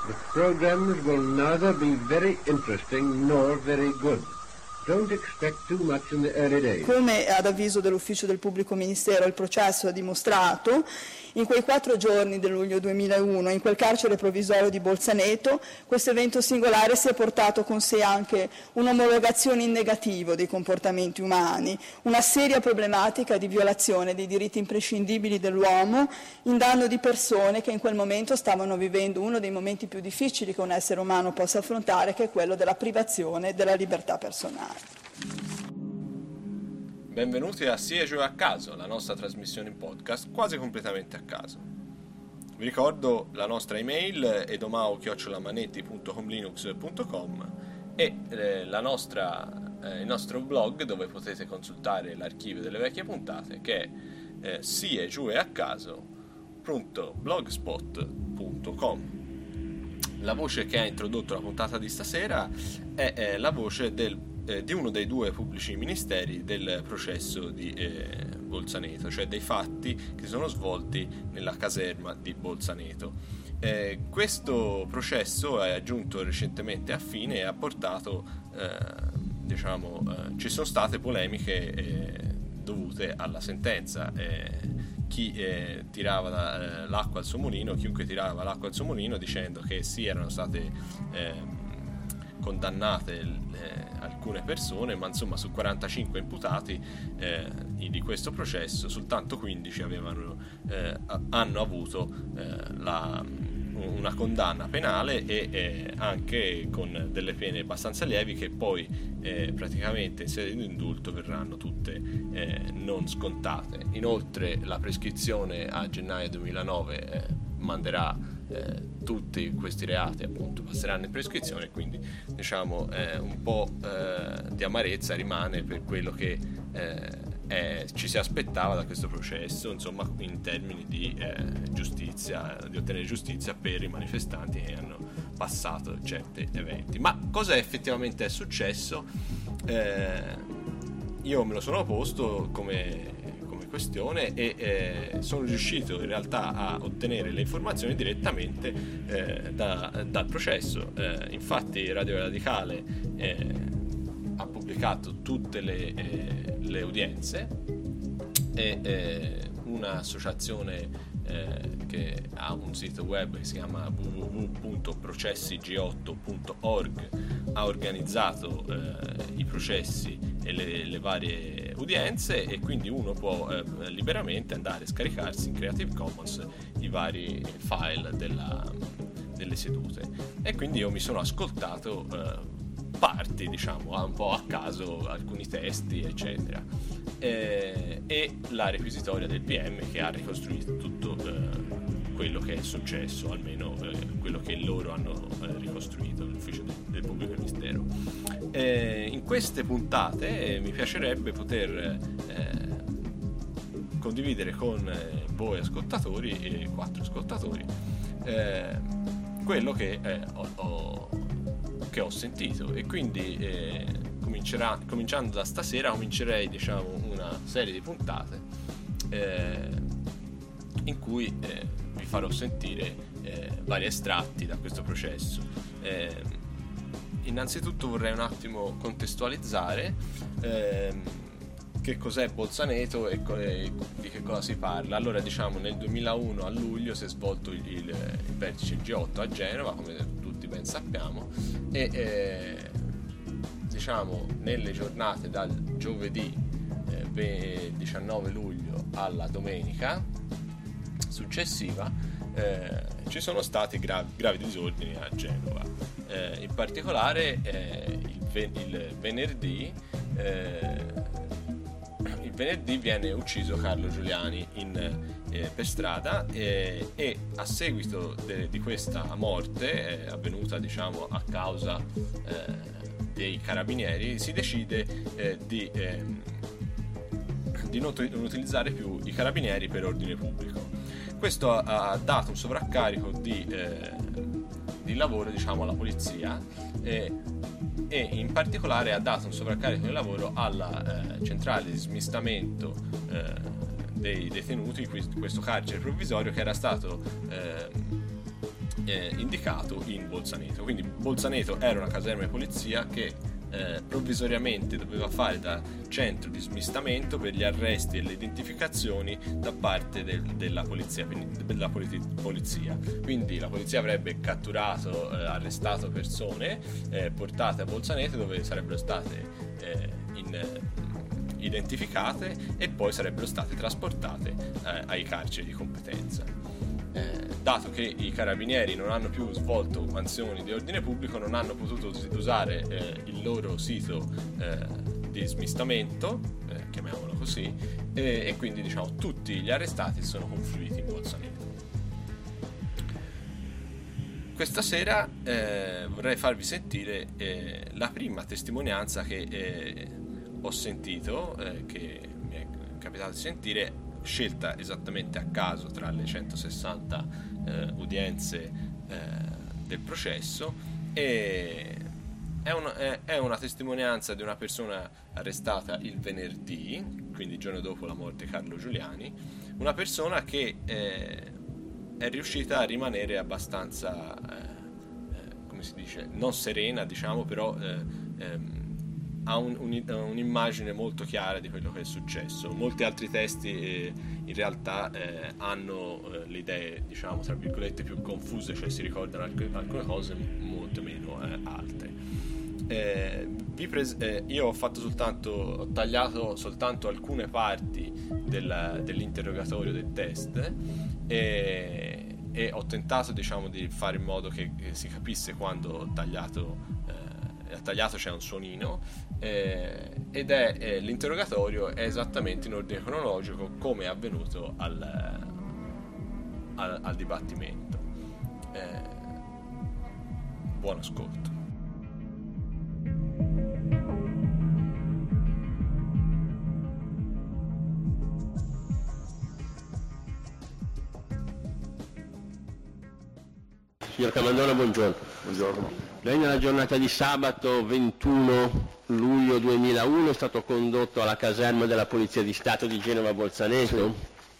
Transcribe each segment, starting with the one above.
The programs will neither be very interesting nor very good. Don't expect too much in the early days. Come ad avviso dell'Ufficio del Pubblico Ministero il processo ha dimostrato, in quei 4 giorni del luglio 2001, in quel carcere provvisorio di Bolzaneto, questo evento singolare si è portato con sé anche un'omologazione in negativo dei comportamenti umani, una seria problematica di violazione dei diritti imprescindibili dell'uomo in danno di persone che in quel momento stavano vivendo uno dei momenti più difficili che un essere umano possa affrontare, che è quello della privazione della libertà personale. Benvenuti a Sì e Giù a Caso, la nostra trasmissione in podcast quasi completamente a caso. Vi ricordo la nostra email edomao@manetti.comlinux.com e il nostro blog dove potete consultare l'archivio delle vecchie puntate, che è siegiueacaso.blogspot.com. La voce che ha introdotto la puntata di stasera è la voce di uno dei 2 pubblici ministeri del processo di Bolzaneto, cioè dei fatti che sono svolti nella caserma di Bolzaneto. Questo processo è giunto recentemente a fine e ha portato, ci sono state polemiche dovute alla sentenza. Chi tirava l'acqua al suo mulino, chiunque tirava l'acqua al suo mulino, dicendo che sì, erano state condannate alcune persone, ma insomma su 45 imputati di questo processo soltanto 15 hanno avuto una condanna penale e anche con delle pene abbastanza lievi che poi praticamente in sede di indulto verranno tutte non scontate. Inoltre la prescrizione a gennaio 2009 manderà tutti questi reati, appunto, passeranno in prescrizione, quindi diciamo un po' di amarezza rimane per quello che ci si aspettava da questo processo, insomma, in termini di giustizia, di ottenere giustizia per i manifestanti che hanno passato certi eventi. Ma cosa effettivamente è successo? Io me lo sono posto come questione e sono riuscito in realtà a ottenere le informazioni direttamente dal processo. Infatti Radio Radicale ha pubblicato tutte le udienze e un'associazione che ha un sito web che si chiama www.processi-g8.org ha organizzato i processi e le varie udienze, e quindi uno può liberamente andare a scaricarsi in Creative Commons i vari file delle sedute. E quindi io mi sono ascoltato parti, diciamo, un po' a caso, alcuni testi eccetera, e la requisitoria del PM che ha ricostruito tutto quello che è successo, almeno quello che loro hanno ricostruito l'ufficio del pubblico ministero. In queste puntate mi piacerebbe poter condividere con voi ascoltatori e 4 ascoltatori quello che ho sentito, e quindi cominciando da stasera comincerei, diciamo, una serie di puntate in cui vi farò sentire vari estratti da questo processo. Innanzitutto vorrei un attimo contestualizzare che cos'è Bolzaneto e di che cosa si parla. Allora, diciamo, nel 2001 a luglio si è svolto il vertice G8 a Genova, come tutti ben sappiamo, e diciamo nelle giornate dal giovedì 19 luglio alla domenica successiva ci sono stati gravi disordini a Genova. In particolare il venerdì viene ucciso Carlo Giuliani per strada, e a seguito di questa morte avvenuta, diciamo, a causa dei carabinieri, si decide di non utilizzare più i carabinieri per ordine pubblico. Questo ha dato un sovraccarico di lavoro, diciamo, alla polizia, e in particolare ha dato un sovraccarico di lavoro alla centrale di smistamento dei detenuti, questo carcere provvisorio che era stato indicato in Bolzaneto. Quindi Bolzaneto era una caserma di polizia che provvisoriamente doveva fare da centro di smistamento per gli arresti e le identificazioni da parte della polizia. Quindi la polizia avrebbe catturato, arrestato persone, portate a Bolzaneto, dove sarebbero state identificate e poi sarebbero state trasportate ai carceri di competenza. Dato che i carabinieri non hanno più svolto mansioni di ordine pubblico, non hanno potuto usare il loro sito di smistamento, chiamiamolo così, e quindi diciamo tutti gli arrestati sono confluiti in Bolzaneto. Questa sera vorrei farvi sentire la prima testimonianza che ho sentito, che mi è capitato di sentire, scelta esattamente a caso tra le 160 udienze del processo, e è una testimonianza di una persona arrestata il venerdì, quindi il giorno dopo la morte di Carlo Giuliani, una persona che è riuscita a rimanere abbastanza come si dice, non serena, diciamo, però ha un'immagine molto chiara di quello che è successo. Molti altri testi in realtà hanno le idee, diciamo, tra virgolette, più confuse, cioè si ricordano alcune cose, molto meno altre. Io ho tagliato soltanto alcune parti dell'interrogatorio del test e ho tentato, diciamo, di fare in modo che si capisse quando ho tagliato c'è un suonino, ed l'interrogatorio è esattamente in ordine cronologico come è avvenuto al dibattimento. Buon ascolto. Signor Camandona, buongiorno. Buongiorno. Lei nella giornata di sabato 21 luglio 2001 è stato condotto alla caserma della Polizia di Stato di Genova Bolzaneto?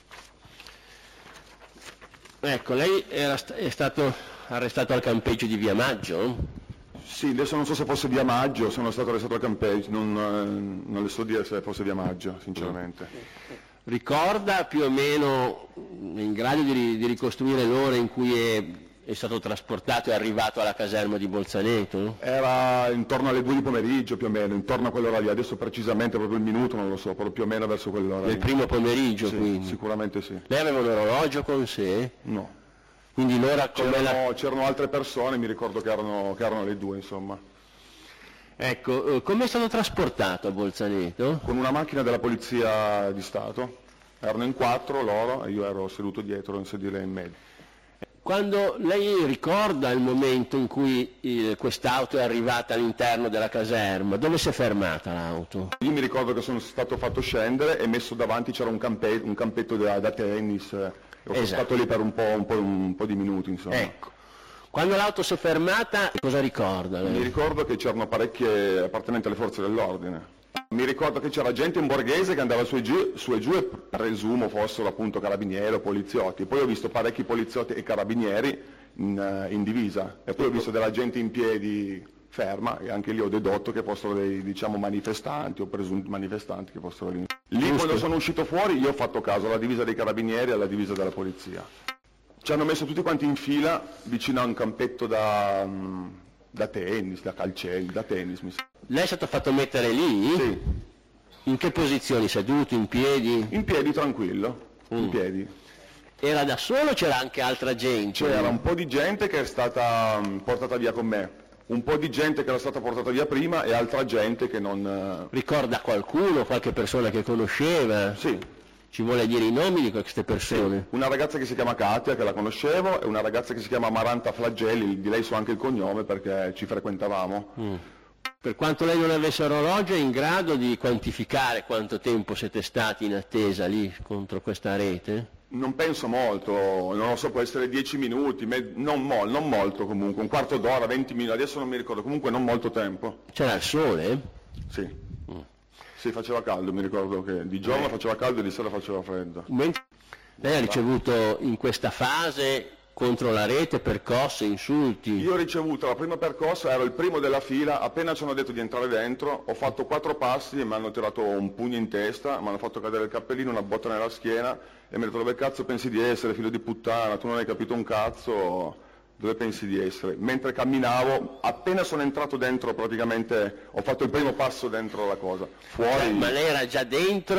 Sì. Ecco, lei è stato arrestato al campeggio di Via Maggio? Sì, adesso non so se fosse Via Maggio, sono stato arrestato al campeggio, non le so dire se fosse Via Maggio, sinceramente. Ricorda più o meno, in grado di ricostruire l'ora in cui è stato trasportato e arrivato alla caserma di Bolzaneto? Era intorno alle 2 di pomeriggio più o meno, intorno a quell'ora lì, adesso precisamente proprio il minuto non lo so, però più o meno verso quell'ora. Del primo pomeriggio, sì, quindi? Sicuramente sì. Lei aveva un orologio con sé? No. Quindi l'ora c'erano altre persone, mi ricordo che erano le 2, insomma. Ecco, come è stato trasportato a Bolzaneto? Con una macchina della Polizia di Stato, erano in 4 loro e io ero seduto dietro in sedile in mezzo. Quando lei ricorda il momento in cui quest'auto è arrivata all'interno della caserma, dove si è fermata l'auto? Io mi ricordo che sono stato fatto scendere e messo davanti c'era un campetto da tennis, sono stato lì per un po' di minuti, insomma. Ecco. Quando l'auto si è fermata, cosa ricorda lei? Mi ricordo che c'erano parecchie appartenenti alle forze dell'ordine. Mi ricordo che c'era gente in borghese che andava su e giù e presumo fossero appunto carabinieri o poliziotti. Poi ho visto parecchi poliziotti e carabinieri in divisa e poi ho visto della gente in piedi ferma e anche lì ho dedotto che fossero dei, diciamo, manifestanti o presunti manifestanti che fossero lì. Lì quando sono uscito fuori io ho fatto caso alla divisa dei carabinieri e alla divisa della polizia. Ci hanno messo tutti quanti in fila vicino a un campetto da tennis, da calcelli, da tennis. Lei è stato fatto mettere lì? Sì. In che posizioni? Seduto, in piedi? In piedi, tranquillo, in piedi. Era da solo o c'era anche altra gente? C'era un po' di gente che è stata portata via con me, un po' di gente che era stata portata via prima e altra gente che non... Ricorda qualcuno, qualche persona che conosceva? Sì. Ci vuole dire i nomi di queste persone? Sì. Una ragazza che si chiama Katia, che la conoscevo, e una ragazza che si chiama Maranta Flagelli, di lei so anche il cognome perché ci frequentavamo. Per quanto lei non avesse orologio, è in grado di quantificare quanto tempo siete stati in attesa lì contro questa rete? Non penso molto, non lo so, può essere 10 minuti, non molto comunque, un quarto d'ora, 20 minuti, adesso non mi ricordo, comunque non molto tempo. C'era il sole? Sì. Sì, faceva caldo, mi ricordo che di giorno faceva caldo e di sera faceva freddo. Lei ha ricevuto in questa fase contro la rete, percosse, insulti. Io ho ricevuto la prima percossa, ero il primo della fila, appena ci hanno detto di entrare dentro, ho fatto 4 passi e mi hanno tirato un pugno in testa, mi hanno fatto cadere il cappellino, una botta nella schiena e mi hanno detto: dove cazzo pensi di essere, figlio di puttana, tu non hai capito un cazzo, dove pensi di essere? Mentre camminavo, appena sono entrato dentro praticamente, ho fatto il primo passo dentro la cosa. Fuori... Ma lei era già dentro?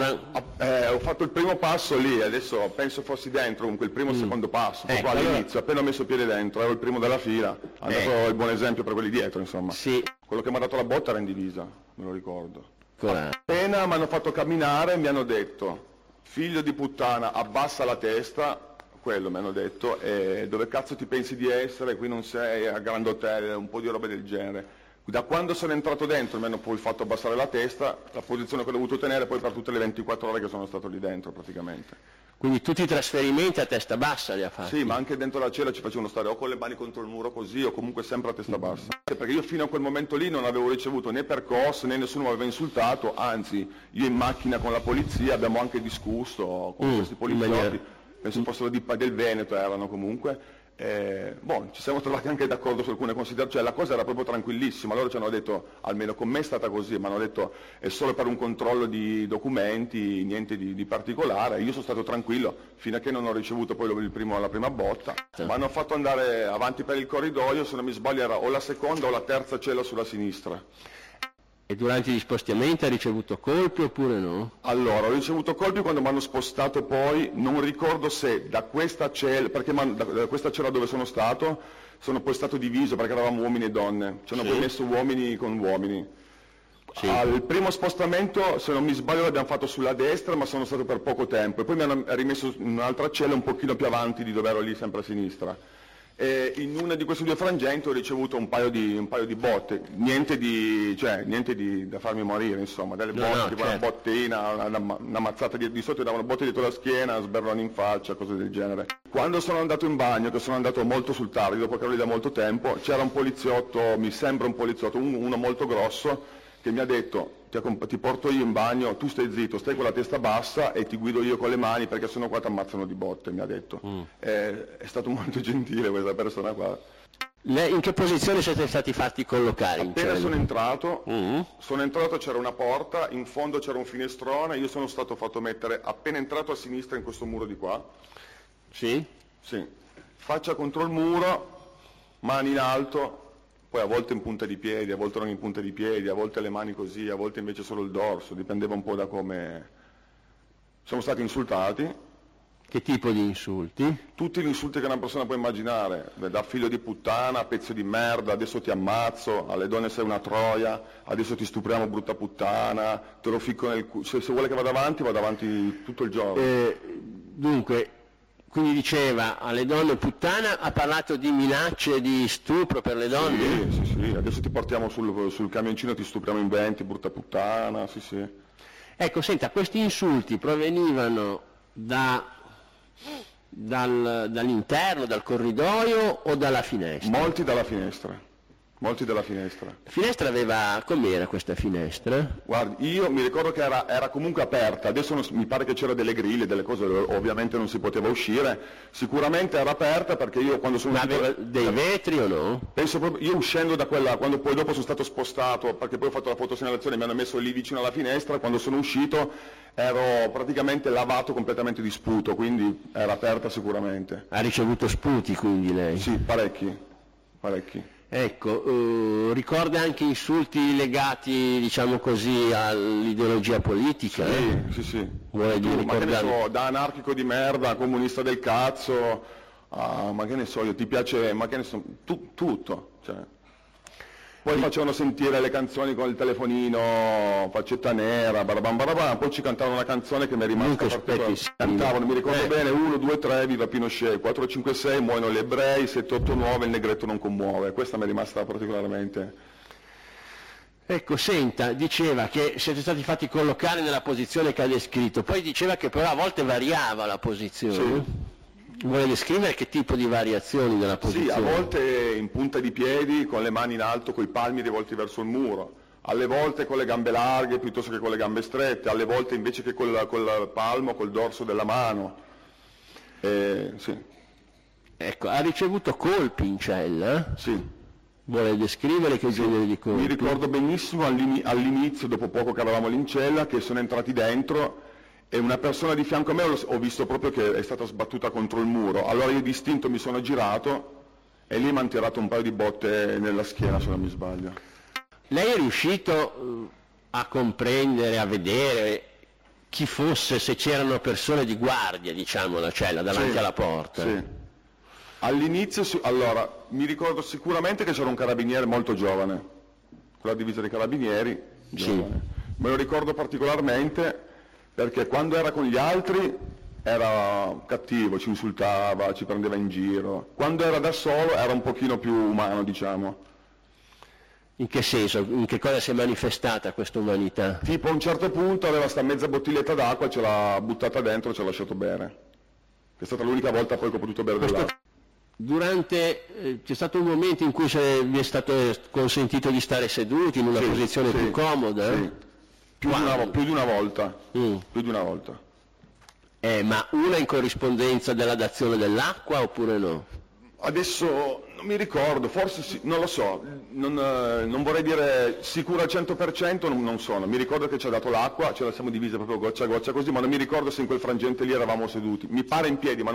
ho fatto il primo passo lì, adesso penso fossi dentro con quel primo o secondo passo, proprio all'inizio, appena ho messo piede dentro, ero il primo della fila, ho dato il buon esempio per quelli dietro, insomma. Sì. Quello che mi ha dato la botta era in divisa, me lo ricordo. Ancora. Appena mi hanno fatto camminare mi hanno detto: figlio di puttana, abbassa la testa. Quello mi hanno detto, dove cazzo ti pensi di essere, qui non sei a Grand Hotel, un po' di robe del genere. Da quando sono entrato dentro mi hanno poi fatto abbassare la testa, la posizione che ho dovuto tenere poi per tutte le 24 ore che sono stato lì dentro praticamente. Quindi tutti i trasferimenti a testa bassa li ha fatti? Sì, ma anche dentro la cella ci facevano stare o con le mani contro il muro così o comunque sempre a testa bassa. Perché io fino a quel momento lì non avevo ricevuto né percosse né nessuno mi aveva insultato, anzi io in macchina con la polizia abbiamo anche discusso con questi poliziotti. Penso fossero del Veneto, erano comunque, ci siamo trovati anche d'accordo su alcune considerazioni, cioè la cosa era proprio tranquillissima, loro ci hanno detto, almeno con me è stata così, mi hanno detto è solo per un controllo di documenti, niente di particolare, io sono stato tranquillo fino a che non ho ricevuto poi la prima botta, mi hanno fatto andare avanti per il corridoio, se non mi sbaglio era o la seconda o la terza cella sulla sinistra. E durante gli spostamenti ha ricevuto colpi oppure no? Allora, ho ricevuto colpi quando mi hanno spostato poi, non ricordo se da questa cella, perché da questa cella dove sono poi stato diviso perché eravamo uomini e donne, ci hanno poi messo uomini con uomini. Sì. Al primo spostamento, se non mi sbaglio, l'abbiamo fatto sulla destra, ma sono stato per poco tempo, e poi mi hanno rimesso in un'altra cella un pochino più avanti di dove ero lì, sempre a sinistra. E in una di questi 2 frangenti ho ricevuto un paio di botte, niente da farmi morire, insomma, delle botte, tipo una bottina, una mazzata di sotto, davano botte dietro la schiena, sberloni in faccia, cose del genere. Quando sono andato in bagno, che sono andato molto sul tardi, dopo che ero lì da molto tempo, c'era un poliziotto, mi sembra un poliziotto, uno molto grosso, che mi ha detto: ti porto io in bagno, tu stai zitto, stai con la testa bassa e ti guido io con le mani perché sennò qua ti ammazzano di botte, mi ha detto. È stato molto gentile questa persona qua. In che posizione siete stati fatti collocare? Appena sono entrato, c'era una porta, in fondo c'era un finestrone, io sono stato fatto mettere appena entrato a sinistra in questo muro di qua. Sì? Sì. Faccia contro il muro, mani in alto. Poi a volte in punta di piedi, a volte non in punta di piedi, a volte le mani così, a volte invece solo il dorso, dipendeva un po' da come... Siamo stati insultati. Che tipo di insulti? Tutti gli insulti che una persona può immaginare, da figlio di puttana, pezzo di merda, adesso ti ammazzo, alle donne sei una troia, adesso ti stupriamo brutta puttana, te lo ficco nel culo, se vuole che vada avanti tutto il giorno. Dunque... Quindi diceva alle donne puttana, ha parlato di minacce di stupro per le donne? Sì, adesso ti portiamo sul camioncino, ti stupriamo in 20, brutta puttana, sì. Ecco, senta, questi insulti provenivano dall'interno, dal corridoio o dalla finestra? Molti dalla finestra. La finestra aveva... com'era questa finestra? Guardi, io mi ricordo che era comunque aperta, adesso mi pare che c'era delle griglie, delle cose, ovviamente non si poteva uscire, sicuramente era aperta perché io quando sono... Ma aveva dei vetri o no? Penso proprio, io uscendo da quella, quando poi dopo sono stato spostato, perché poi ho fatto la fotosegnalazione, mi hanno messo lì vicino alla finestra, quando sono uscito ero praticamente lavato completamente di sputo, quindi era aperta sicuramente. Ha ricevuto sputi quindi lei? Sì, parecchi. Ecco, ricorda anche insulti legati, diciamo così, all'ideologia politica? Sì. Vuole dire, ma che ne so, da anarchico di merda, comunista del cazzo, ma che ne so, ti piace, ma che ne so, tutto, cioè. Poi facevano sentire le canzoni con il telefonino, faccetta nera, barabam, poi ci cantavano una canzone che mi è rimasta particolare. Cantavano, mi ricordo bene, 1, 2, 3, viva Pinochet, 4, 5, 6, muoiono gli ebrei, 7, 8, 9, il negretto non commuove. Questa mi è rimasta particolarmente. Ecco, senta, diceva che siete stati fatti collocare nella posizione che ha descritto, poi diceva che però a volte variava la posizione. Sì. Vuole descrivere che tipo di variazioni della posizione? Sì, a volte in punta di piedi, con le mani in alto, con i palmi rivolti verso il muro, alle volte con le gambe larghe piuttosto che con le gambe strette, alle volte invece che col palmo, col dorso della mano. Sì. Ecco, ha ricevuto colpi in cella? Sì. Vuole descrivere che genere di colpi? Mi ricordo benissimo all'inizio, dopo poco che eravamo lì in cella, che sono entrati dentro e una persona di fianco a me ho visto proprio che è stata sbattuta contro il muro. Allora io d'istinto mi sono girato e lì mi hanno tirato un paio di botte nella schiena, se non mi sbaglio. Lei è riuscito a comprendere, a vedere chi fosse, se c'erano persone di guardia, diciamo, alla cella, davanti alla porta? Sì. All'inizio, allora, mi ricordo sicuramente che c'era un carabiniere molto giovane, con la divisa dei carabinieri, giovane. Me lo ricordo particolarmente perché quando era con gli altri era cattivo, ci insultava, ci prendeva in giro. Quando era da solo era un pochino più umano, diciamo. In che senso? In che cosa si è manifestata questa umanità? Tipo a un certo punto aveva sta mezza bottiglietta d'acqua, ce l'ha buttata dentro e ce l'ha lasciato bere. È stata l'unica volta poi che ho potuto bere dell'acqua. C'è stato un momento in cui vi è stato consentito di stare seduti in una posizione più comoda? Sì. Più di una volta. Più di una volta. Ma una in corrispondenza della dazione dell'acqua oppure no? Adesso non mi ricordo, forse sì, non lo so, non vorrei dire sicuro al 100%, non sono. Mi ricordo che ci ha dato l'acqua, ce la siamo divisa proprio goccia a goccia così, ma non mi ricordo se in quel frangente lì eravamo seduti. Mi pare in piedi, ma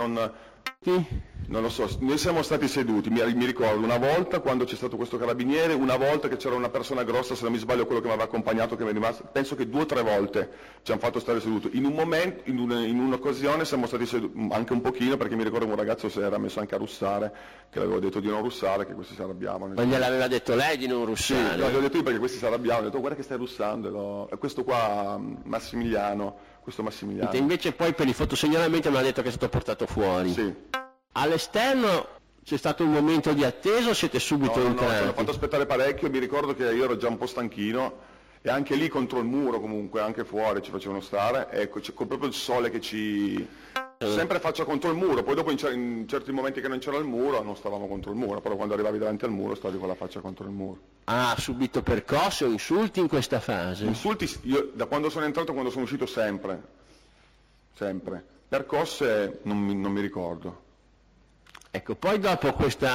non lo so, noi siamo stati seduti, mi ricordo una volta quando c'è stato questo carabiniere, una volta che c'era una persona grossa, se non mi sbaglio quello che mi aveva accompagnato, che mi è rimasto, penso che 2 o 3 volte ci hanno fatto stare seduti. In un momento, in un'occasione siamo stati seduti, anche un pochino, perché mi ricordo che un ragazzo si era messo anche a russare, che avevo detto di non russare, che questi si arrabbiavano. Ma gliel'aveva detto lei di non russare? Sì, l'avevo detto io perché questi si arrabbiavano, ho detto guarda che stai russando, e questo qua Massimiliano, questo Massimiliano. E invece poi per i fotosegnalamenti mi ha detto che è stato portato fuori. Sì. All'esterno c'è stato un momento di attesa o siete subito entrati? No, ci hanno fatto aspettare parecchio, mi ricordo che io ero già un po' stanchino e anche lì contro il muro comunque, anche fuori ci facevano stare, ecco, con proprio il sole che ci... sempre faccia contro il muro, poi dopo in certi momenti che non c'era il muro non stavamo contro il muro, però quando arrivavi davanti al muro stavi con la faccia contro il muro. Ha subito percosse o insulti in questa fase? Insulti, io da quando sono entrato a quando sono uscito sempre, percosse non mi ricordo. Ecco, poi dopo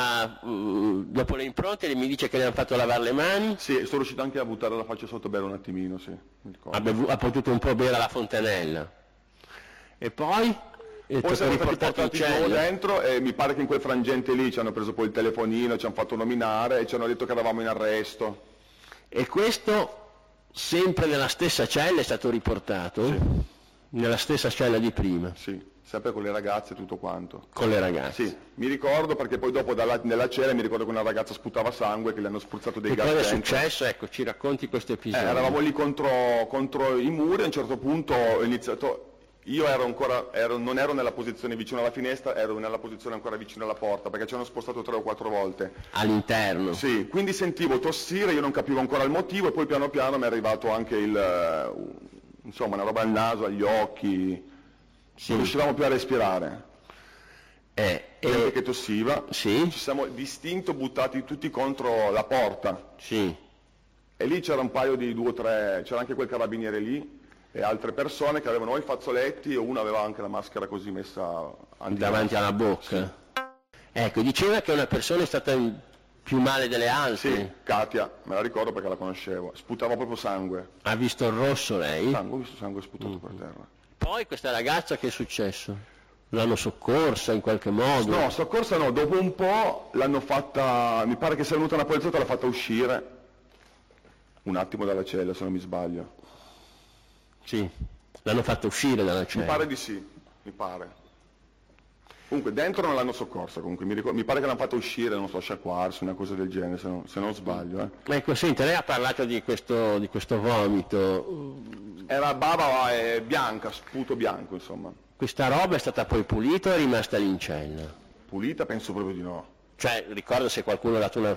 dopo le impronte mi dice che le hanno fatto lavare le mani? Sì, sono riuscito anche a buttare la faccia sotto, bere un attimino, sì. Ha potuto un po' bere alla fontanella. E poi? Poi siamo stati portati di nuovo dentro e mi pare che in quel frangente lì ci hanno preso poi il telefonino, ci hanno fatto nominare e ci hanno detto che eravamo in arresto. E questo sempre nella stessa cella è stato riportato? Sì. Nella stessa cella di prima? Sì. Sempre con le ragazze e tutto quanto. Con le ragazze? Sì, mi ricordo perché poi dopo nella cella mi ricordo che una ragazza sputava sangue, che le hanno spruzzato dei gas. Che cosa è dentro. successo? Ecco, ci racconti questo episodio. Eravamo lì contro i muri, a un certo punto ho iniziato, io non ero nella posizione vicino alla finestra, ero nella posizione ancora vicino alla porta, perché ci hanno spostato 3 o 4 volte. All'interno? Sì, quindi sentivo tossire, io non capivo ancora il motivo e poi piano piano mi è arrivato anche insomma, una roba al naso, agli occhi. Sì. Non riuscivamo più a respirare. Che tossiva. Sì. Ci siamo distinto buttati tutti contro la porta. Sì. E lì c'era un paio di 2 o 3, c'era anche quel carabiniere lì e altre persone che avevano o i fazzoletti e uno aveva anche la maschera così messa davanti alla bocca. Sì. Ecco, diceva che una persona è stata più male delle altre. Sì, Katia, me la ricordo perché la conoscevo. Sputava proprio sangue. Ha visto il rosso lei? Ho visto sangue sputato per terra. Poi questa ragazza che è successo? L'hanno soccorsa in qualche modo? No, soccorsa no, dopo un po' l'hanno fatta, mi pare che sia venuta una poliziotta e l'ha fatta uscire un attimo dalla cella, se non mi sbaglio. Sì, l'hanno fatta uscire dalla cella. Mi pare di sì, mi pare. Comunque dentro non l'hanno soccorsa, comunque mi pare che l'hanno fatta uscire, non so, sciacquarsi, una cosa del genere, se non sbaglio. Ecco, senta, lei ha parlato di questo vomito. Era bava bianca, sputo bianco, insomma. Questa roba è stata poi pulita o è rimasta lì in cella? Pulita penso proprio di no. Cioè, ricordo se qualcuno ha dato una...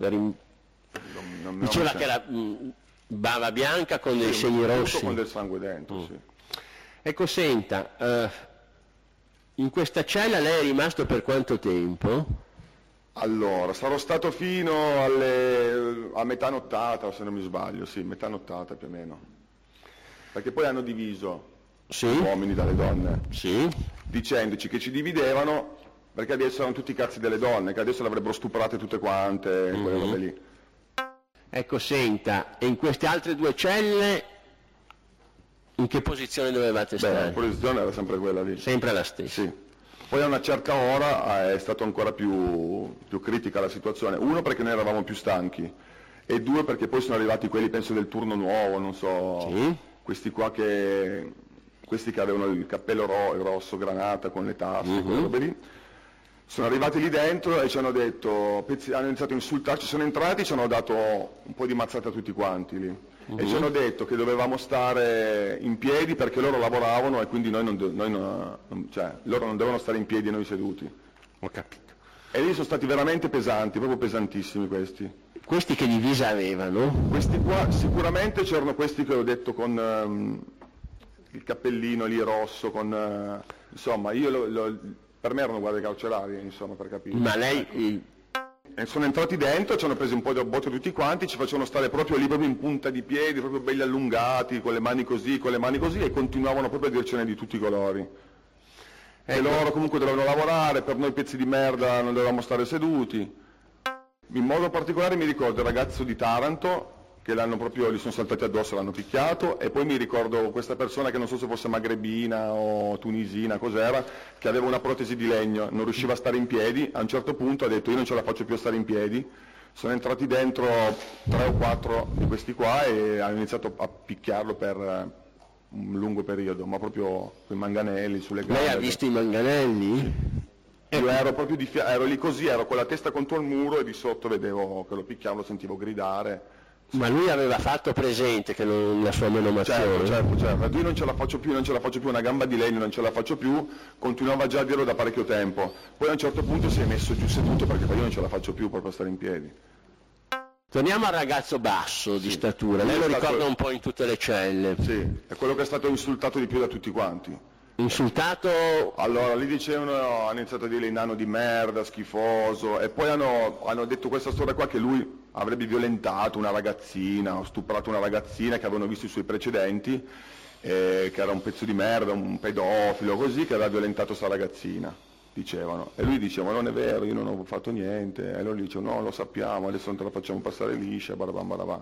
Diceva che era bava bianca con dei segni rossi. Con del sangue dentro, sì. Ecco, senta, in questa cella lei è rimasto per quanto tempo? Allora, sarò stato fino a metà nottata, se non mi sbaglio, sì, metà nottata più o meno. Perché poi hanno diviso gli uomini dalle donne, sì, dicendoci che ci dividevano perché adesso erano tutti i cazzi delle donne, che adesso le avrebbero stuprate tutte quante, quelle robe lì. Ecco, senta, e in queste altre 2 celle in che posizione dovevate stare? La posizione era sempre quella lì. Sempre la stessa? Sì. Poi a una certa ora è stata ancora più critica la situazione. 1 perché noi eravamo più stanchi e 2 perché poi sono arrivati quelli, penso, del turno nuovo, non so, sì. questi che avevano il cappello rosso, granata, con le tasse, quelle robe lì. Sono arrivati lì dentro e ci hanno detto, hanno iniziato a insultarci, sono entrati e ci hanno dato un po' di mazzate a tutti quanti lì. E ci hanno detto che dovevamo stare in piedi perché loro lavoravano e quindi loro non devono stare in piedi e noi seduti. Ho capito. E lì sono stati veramente pesanti, proprio pesantissimi questi. Questi che divisa avevano? Questi qua, sicuramente c'erano questi che ho detto con il cappellino lì rosso, insomma, per me erano guardie carcerarie, insomma, per capire. Ma lei... E sono entrati dentro, ci hanno preso un po' di botte tutti quanti, ci facevano stare proprio lì, proprio in punta di piedi, proprio belli allungati, con le mani così, e continuavano proprio a dircene di tutti i colori. E loro comunque dovevano lavorare, per noi pezzi di merda non dovevamo stare seduti. In modo particolare mi ricordo il ragazzo di Taranto, che gli sono saltati addosso, l'hanno picchiato, e poi mi ricordo questa persona che non so se fosse magrebina o tunisina, cos'era, che aveva una protesi di legno, non riusciva a stare in piedi, a un certo punto ha detto io non ce la faccio più a stare in piedi, sono entrati dentro 3 o 4 di questi qua e hanno iniziato a picchiarlo per un lungo periodo, ma proprio con i manganelli sulle gambe. Lei ha visto i manganelli? Io ero proprio ero lì così, ero con la testa contro il muro e di sotto vedevo che lo picchiavano, lo sentivo gridare. Ma lui aveva fatto presente che la sua menomazione? Certo, lui non ce la faccio più, una gamba di legno non ce la faccio più, continuava già a dirlo da parecchio tempo, poi a un certo punto si è messo giù seduto perché poi io non ce la faccio più proprio a stare in piedi. Torniamo al ragazzo basso di statura, lei lo ricorda un po' in tutte le celle. Sì, è quello che è stato insultato di più da tutti quanti. Insultato? Allora, lì dicevano, hanno iniziato a dire nano di merda, schifoso, e poi hanno detto questa storia qua che lui avrebbe violentato una ragazzina, o stuprato una ragazzina che avevano visto i suoi precedenti, che era un pezzo di merda, un pedofilo, così, che aveva violentato questa ragazzina, dicevano. E lui diceva, non è vero, io non ho fatto niente, e loro dicevano, no, lo sappiamo, adesso non te la facciamo passare liscia, barabam barabam.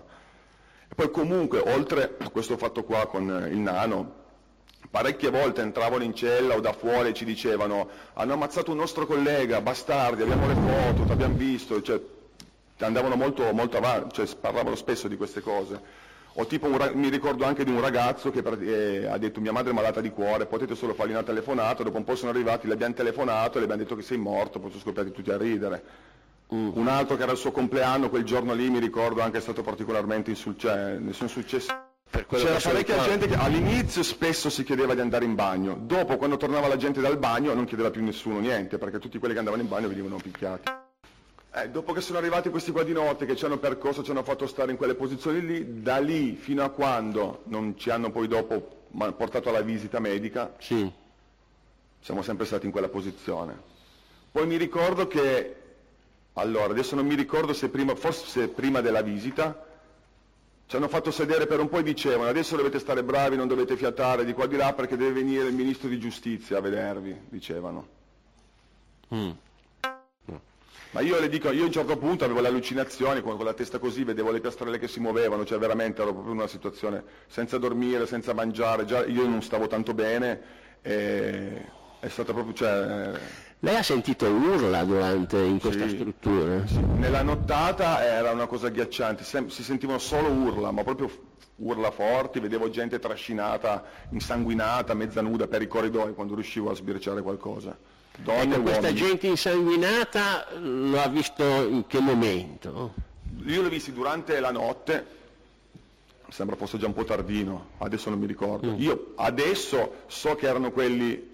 E poi comunque, oltre a questo fatto qua con il nano, parecchie volte entravano in cella o da fuori e ci dicevano hanno ammazzato un nostro collega, bastardi, abbiamo le foto, ti abbiamo visto, cioè andavano molto avanti, cioè parlavano spesso di queste cose. O tipo mi ricordo anche di un ragazzo che ha detto mia madre è malata di cuore, potete solo fargli una telefonata, dopo un po' sono arrivati, le abbiamo telefonato e le abbiamo detto che sei morto, poi sono scoppiati tutti a ridere. Un altro che era il suo compleanno, quel giorno lì mi ricordo anche è stato particolarmente cioè ne sono successi. C'era parecchia gente che all'inizio spesso si chiedeva di andare in bagno, dopo quando tornava la gente dal bagno non chiedeva più nessuno niente, perché tutti quelli che andavano in bagno venivano picchiati. Dopo che sono arrivati questi qua di notte che ci hanno percorso, ci hanno fatto stare in quelle posizioni lì, da lì fino a quando non ci hanno poi dopo portato alla visita medica, sì, siamo sempre stati in quella posizione. Poi mi ricordo che, allora adesso non mi ricordo se forse prima della visita, ci hanno fatto sedere per un po' e dicevano adesso dovete stare bravi, non dovete fiatare di qua e di là perché deve venire il ministro di giustizia a vedervi, dicevano. Ma io le dico, io a un certo punto avevo le allucinazioni, con la testa così, vedevo le piastrelle che si muovevano, cioè veramente ero proprio in una situazione senza dormire, senza mangiare, già io non stavo tanto bene, è stata proprio, cioè... Lei ha sentito urla in questa struttura? Sì. Nella nottata era una cosa agghiacciante, si sentivano solo urla, ma proprio urla forti, vedevo gente trascinata, insanguinata, mezza nuda per i corridoi quando riuscivo a sbirciare qualcosa. Donne, questa uomini. gente insanguinata lo ha visto in che momento? Io l'ho visti durante la notte, sembra fosse già un po' tardino, adesso non mi ricordo. Io adesso so che erano quelli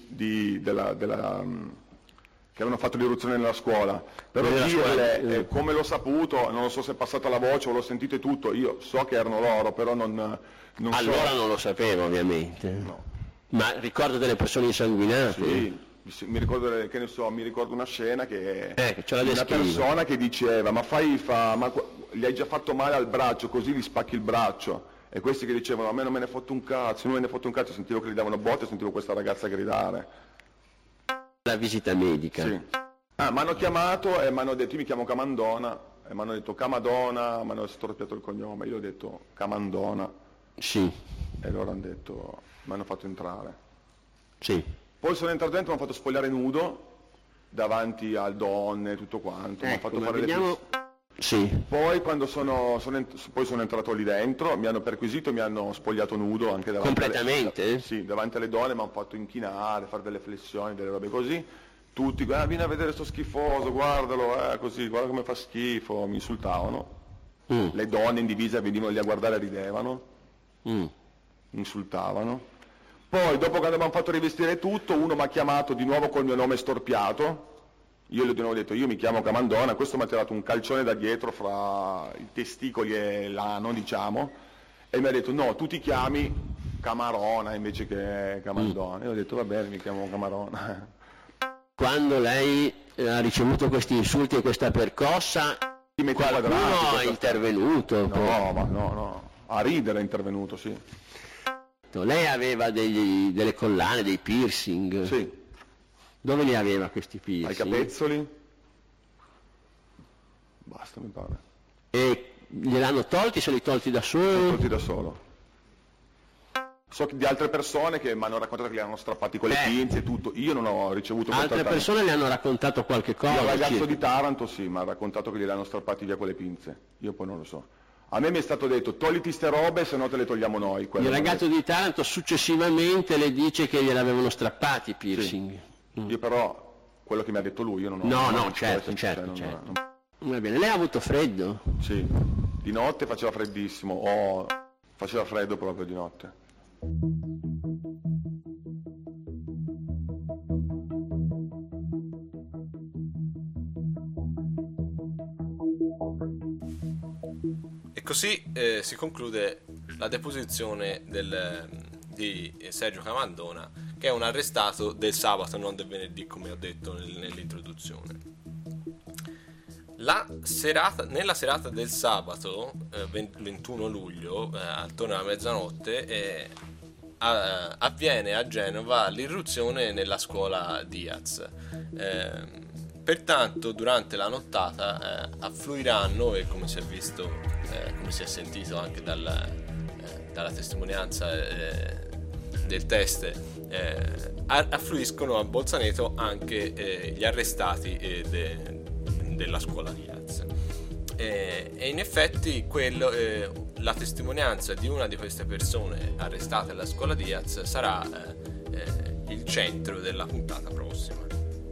che avevano fatto l'irruzione nella scuola, però dirle come l'ho saputo, non lo so se è passata la voce o l'ho sentito tutto, io so che erano loro, però non allora so. Non lo sapevo ovviamente. No. Ma ricordo delle persone insanguinate? Sì, mi ricordo, che ne so, mi ricordo una scena che una persona che diceva ma gli hai già fatto male al braccio, così gli spacchi il braccio, e questi che dicevano a me non me ne è fatto un cazzo, non me ne è fatto un cazzo, sentivo che gli davano botte, sentivo questa ragazza gridare. La visita medica. Sì. Mi hanno chiamato e mi hanno detto, io mi chiamo Camandona, e mi hanno detto Camadona, mi hanno storpiato il cognome, io ho detto Camandona. Sì. E loro hanno detto, mi hanno fatto entrare. Sì. Poi sono entrato dentro, mi hanno fatto spogliare nudo davanti a donne e tutto quanto, mi hanno fatto fare le Sì. Poi quando sono entrato lì dentro, mi hanno perquisito e mi hanno spogliato nudo anche davanti Completamente? sì, davanti alle donne, mi hanno fatto inchinare, fare delle flessioni, delle robe così. Tutti, vieni a vedere sto schifoso, guardalo, così, guarda come fa schifo, mi insultavano. Le donne in divisa venivano lì a guardare e ridevano, insultavano. Poi dopo che abbiamo fatto rivestire tutto, uno mi ha chiamato di nuovo col mio nome storpiato, io gli ho detto io mi chiamo Camandona, questo mi ha tirato un calcione da dietro fra i testicoli e l'ano, diciamo, e mi ha detto no, tu ti chiami Camarona invece che Camandona. Io ho detto va bene, mi chiamo Camarona. Quando lei ha ricevuto questi insulti e questa percossa, qualcuno è intervenuto? No, a ridere è intervenuto, sì. Lei aveva delle collane, dei piercing? Sì. Dove li aveva questi piercing? Ai capezzoli. Basta, mi pare. E gliel'hanno tolti, se li tolti da solo? Sono tolti da solo. So di altre persone che mi hanno raccontato che li hanno strappati con le pinze e tutto, io non ho ricevuto questa Altre persone le hanno raccontato qualche cosa? Il ragazzo di Taranto sì, mi ha raccontato che li hanno strappati via con le pinze, io poi non lo so. A me mi è stato detto togliti ste robe se no te le togliamo noi. Il ragazzo di Taranto successivamente le dice che gliel'avevano strappati i piercing. Sì. Io però, quello che mi ha detto lui, io non ho... No, certo. Va bene, lei ha avuto freddo? Sì, di notte faceva freddissimo, faceva freddo proprio di notte. E così si conclude la deposizione di Sergio Camandona, che è un arrestato del sabato, non del venerdì, come ho detto nell'introduzione. Nella serata del sabato 21 luglio, attorno alla mezzanotte, avviene a Genova l'irruzione nella scuola Diaz. Pertanto durante la nottata affluiranno, e come si è visto, come si è sentito anche dalla testimonianza del test, affluiscono a Bolzaneto anche gli arrestati della scuola Diaz. E in effetti la testimonianza di una di queste persone arrestate alla scuola Diaz sarà il centro della puntata prossima.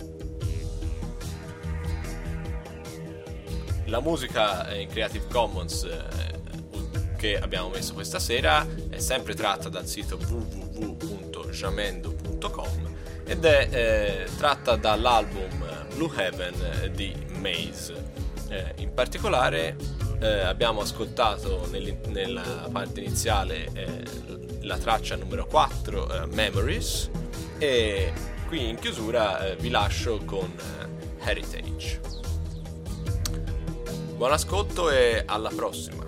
La musica in Creative Commons che abbiamo messo questa sera è sempre tratta dal sito www.jamendo.com ed è tratta dall'album Blue Heaven di Maze. In particolare abbiamo ascoltato nella parte iniziale la traccia numero 4, Memories, e qui in chiusura vi lascio con Heritage. Buon ascolto e alla prossima!